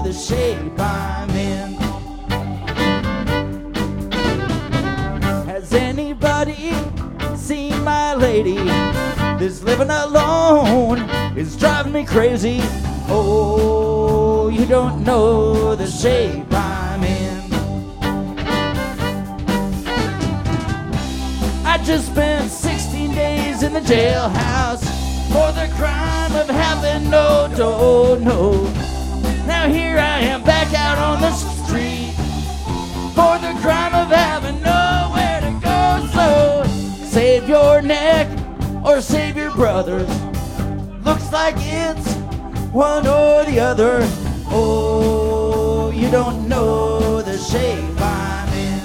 the shape I'm in. Has anybody seen my lady? This living alone is driving me crazy. Oh, you don't know the shape I'm in. I just spent 16 days in the jailhouse for the crime of having no dough, no. Now here I am back out on the street for the crime of having nowhere to go. So save your neck or save your brothers. Looks like it's one or the other. Oh, you don't know the shape I'm in.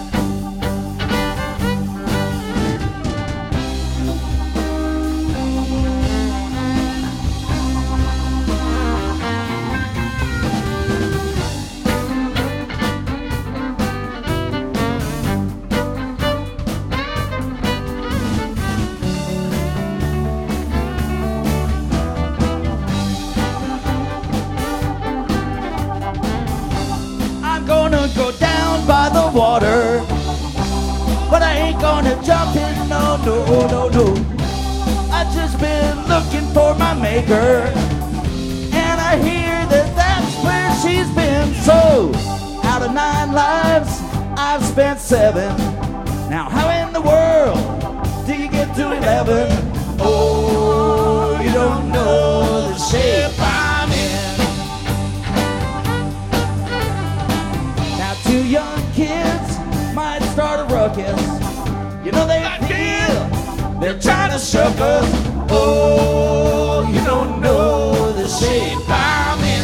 Gonna go down by the water, but I ain't gonna jump in, no, no, no, no. I just been looking for my maker, and I hear that that's where she's been. So, out of 9 lives, I've spent 7. Now how in the world do you get to 11? Oh, you don't know the shape I'm in. 2 young kids might start a ruckus. You know they feel they're trying to shook us. Oh, you don't know the shape I'm in.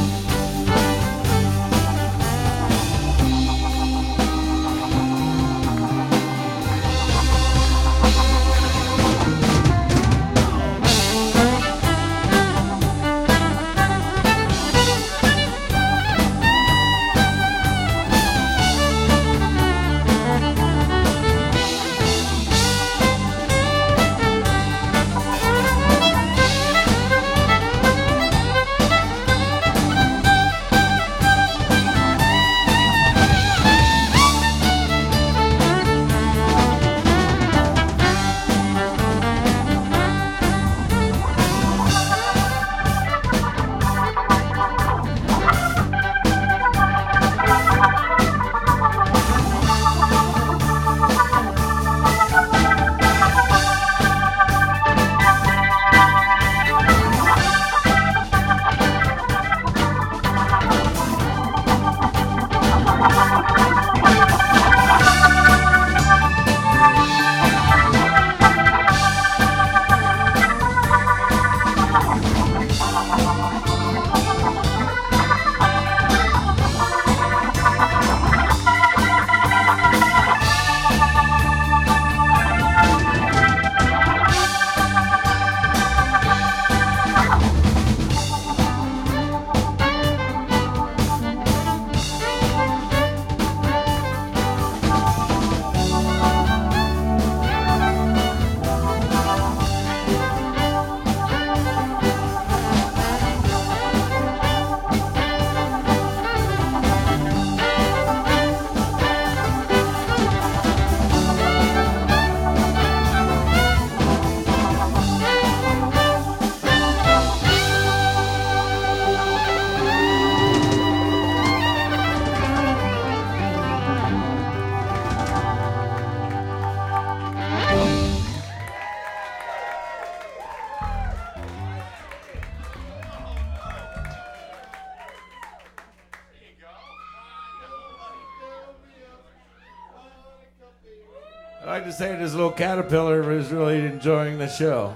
I'd like to say this little caterpillar is really enjoying the show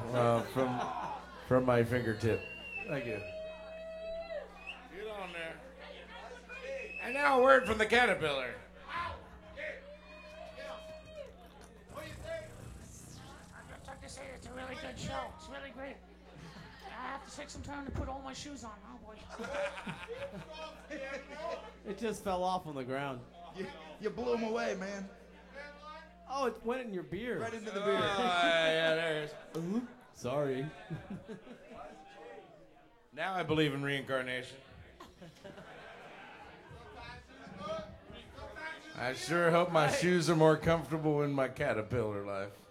from my fingertip. Thank you. Get on there. And now a word from the caterpillar. I'd just like to say it's a really good show. It's really great. I have to take some time to put all my shoes on. Oh, boy. It just fell off on the ground. You blew him away, man. Oh, it went in your beer. Right into the beer. Yeah, there it is. Sorry. Now I believe in reincarnation. I sure hope my shoes are more comfortable in my caterpillar life.